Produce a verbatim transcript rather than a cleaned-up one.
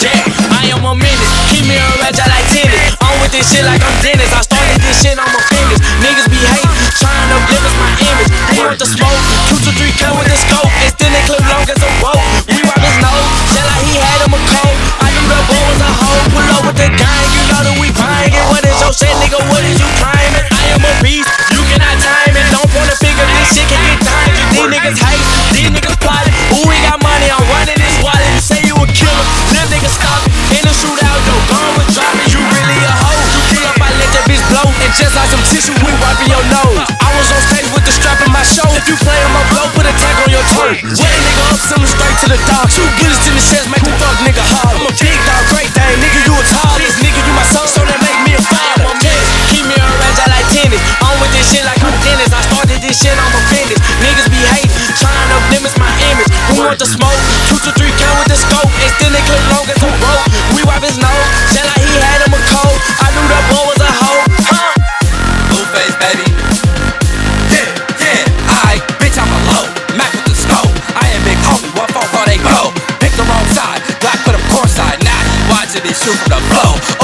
Yeah, I am a menace. Keep me a ratchet like tennis. I'm with this shit like I'm Dennis. I started this shit, I'ma finish. Niggas be hating, trying to limit my image. He want the smoke, two to three cut with the scope. And still they clip long as a rope. We wipe his nose, shit like he had him a cold. I knew the boy was a hoe. Pull up with the gang, you know that we buying it. What is your shit, nigga? What is you climbing? I am a beast, you cannot time it. Don't point a finger, this shit can get timed. These niggas hate, these niggas plotting. Ooh, we got money, I'm running this wallet. You say you a killer, them niggas stop it. In the shootout, though, gone with dropping. You really a hoe. You pull up, I let that bitch blow. And just like some tissue, we wiping your nose. I was on stage with the strap in my show. If you play on my blow, put a tag on your toe. Wet a nigga up, send him straight to the dog. Shoot bullets in the chest, make the fuck nigga hard. I'm a big dog, great thing, nigga, you a tall. This nigga, you my son, so that make me a father. I'm a mess, keep me a ratchet like tennis. I'm with this shit like I'm Dennis. I started this shit, I'm a finish. Niggas be hating, trying to limit my image. Who want the smoke? Two to three count with the scope. And still they clip long as a rope. We wipe his nose, shit like he had him a cold. I knew that boy was a hoe. Huh? Blueface, baby. Yeah, yeah, I, bitch, I'm a low. Mac with the scope. I am big homie, one phone call they go. Pick the wrong side, Glock put him course side. Now he watching it shoot from the flow.